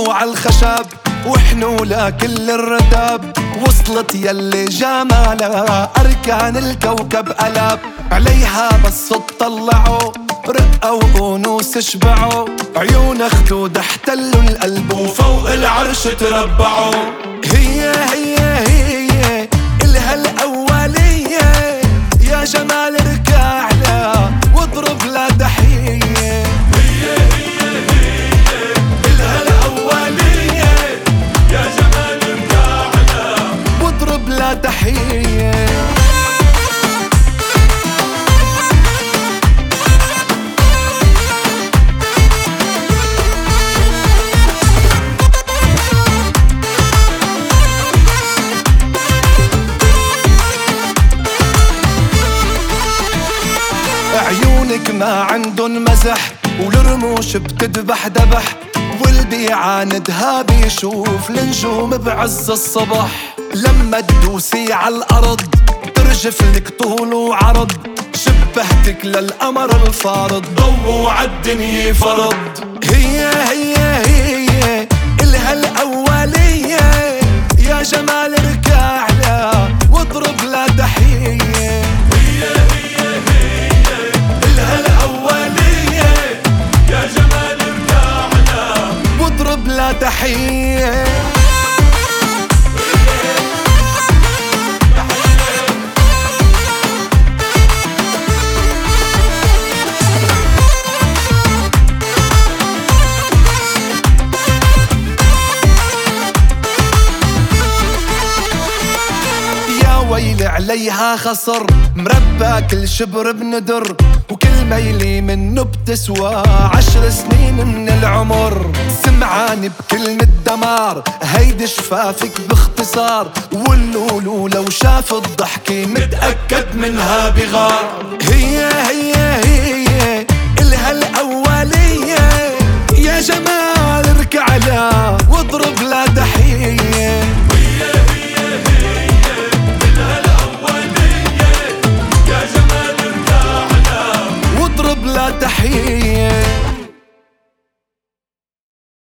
ضو عالخشب وحنولها كل الردب، وصلت يلي جمالها أركان الكوكب قلب. عليها بس تطلعوا رقة وأنوس شبعوا، عيون خدود احتلوا القلب وفوق العرش تربعوا. هي إلها الأولية، يا جمال اركع لها واضرب لها تحية. هي إلها الأولية، يا جمال اركع لها واضرب لها تحية. عيونك ما عندن مزح والرموش بتدبح دبح، واللي يعاندها بيشوف النجوم بعز الصبح. لما تدوسي عالأرض ترجف لك طول وعرض، شبهتك للقمر الفارض ضو عالدنيا فرض. هي إلها الأولية، يا جمال اركع لها واضرب لها تحية. هي إلها الأولية، يا جمال اركع لها واضرب لها تحية. ويلي عليها خصر مربى كل شبر بندر، وكل ميلي منه بتسوى 10 سنين من العمر. سمعاني بكلمة دمار هيدي شفافك باختصار، واللولو لو شاف الضحكة متأكد منها بغار. هي